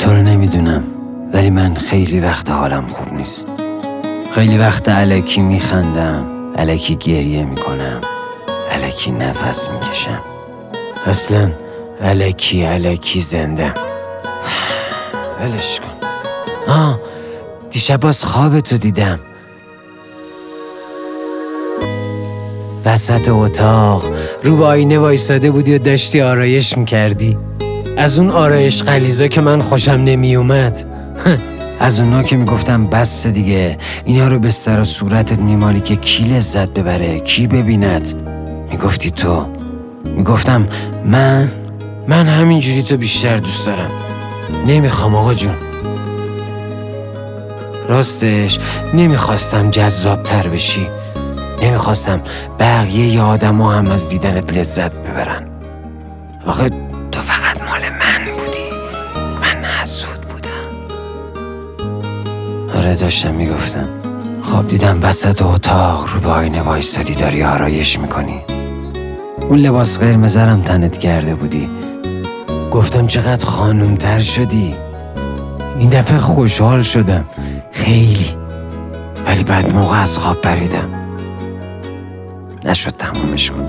تو رو نمیدونم، ولی من خیلی وقت حالم خوب نیست. خیلی وقت الکی میخندم، الکی گریه میکنم، الکی نفس میکشم، اصلا الکی زنده. ولش کن. دیشب باز خوابتو دیدم. وسط اتاق رو به آینه وایساده بودی و داشتی آرایش میکردی. از اون آرایش غلیظا که من خوشم نمیومد. از اونا که میگفتم بس دیگه، اینا رو به سر و صورتت میمالی که کی لذت ببره، کی ببیند. میگفتی تو. میگفتم من همینجوری تو بیشتر دوست دارم. نمیخوام آقا جون. راستش نمیخواستم جذابتر بشی. نمیخواستم بقیه آدم ها هم از دیدنت لذت ببرن. آخه تو فقط مال من بودی. من حسود بودم. آره داشتم میگفتم. خواب دیدم وسط اتاق رو به آینه وایسادی داری آرایش میکنی. اون لباس قرمز رم تنت کرده بودی. گفتم چقدر خانومتر شدی. این دفعه خوشحال شدم خیلی، ولی بعد موقع از خواب پریدم. نشد تمامش کنم.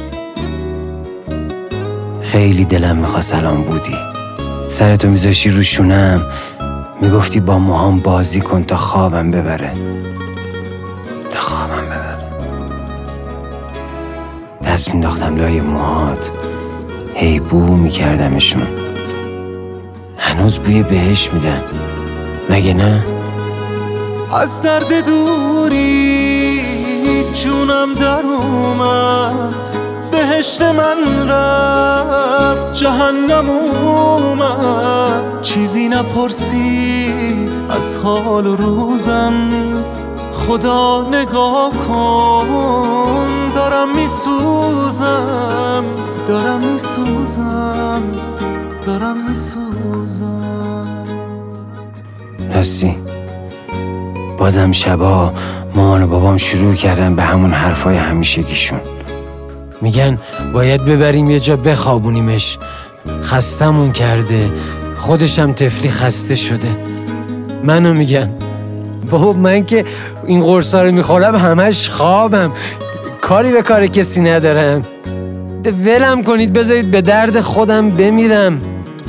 خیلی دلم میخواست الان بودی. سرتو میذاشی رو شونم، میگفتی با موهام بازی کن تا خوابم ببره. دست مینداختم لای موهات، هی بو میکردمشون. هنوز بوی بهشت میدن، مگه نه؟ از درد دوری جونم در اومد، بهشت من رفت جهنم اومد. چیزی نپرسید از حال و روزم، خدا نگاه کن دارم میسوزم. راستی بازم شبا مامان و بابام شروع کردن به همون حرفای همیشگیشون. میگن باید ببریم یه جا بخوابونیمش، خستمون کرده، خودشم طفلی خسته شده. منو میگن بابا من که این قرصا رو میخورم همش خوابم، کاری به کار کسی ندارم. ولم کنید، بذارید به درد خودم بمیرم.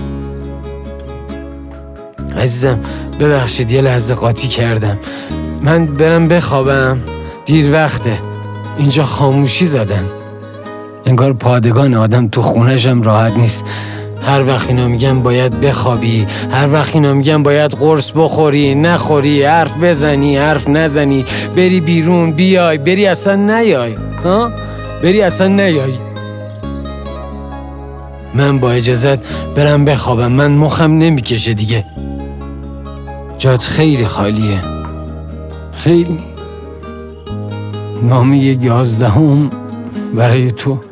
عزیزم ببخشید یه لحظه قاطی کردم. من برم بخوابم، دیر وقته. اینجا خاموشی زدن، انگار پادگان آدم تو خونه‌شم راحت نیست. هر وقت اینا میگن باید بخوابی، هر وقت اینا میگن باید قرص بخوری، نخوری، حرف بزنی، حرف نزنی، بری بیرون، بیای، بری اصلا نیای. بری اصلا نیای. من با اجازت برم بخوابم، من مخم نمیکشه دیگه. جات خیلی خالیه، خیلی. نامه 11 برای تو.